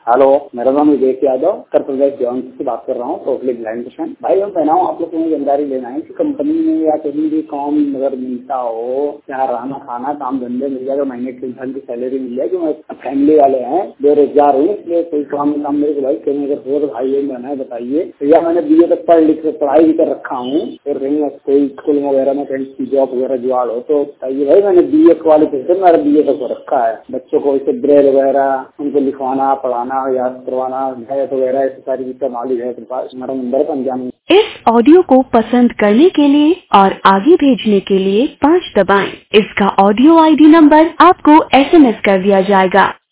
Hello, मेरा नाम विवेक यादव, उत्तर प्रदेश जौनपुर से बात कर रहा हूँ, टोटली ब्लाइंड पेशेंट। भाई मैं कहना हूँ आप लोग को जानकारी लेना है कि कंपनी में या कहीं भी काम अगर मिलता हो, यहाँ रहना खाना काम धंधे मिल जाएगा, महीने की इंसान की सैलरी मिल जाएगी। मैं फैमिली वाले हैं, बेरोजगार हूँ, इसलिए कोई काम मेरे को भाई कहीं अगर हो तो भाई मैंने बताइए। या मैंने BA तक पढ़ लिख पढ़ाई भी कर रखा हूँ, और कहीं कोई स्कूल वगैरह में कहीं जॉब वगैरह जुगाड़ हो तो बताइए। भाई मैंने BA क्वालिफिकेशन मेरा BA तक हो रखा है। बच्चों को इसे ब्रेल वगैरह उनको लिखवाना पढ़ाना याद करवाना डायट वगैरह ऐसी सारी चीजें नॉलेज है। हमारा नंबर 95। इस ऑडियो को पसंद करने के लिए और आगे भेजने के लिए 5 दबाएं। इसका ऑडियो ID नंबर आपको SMS कर दिया जाएगा।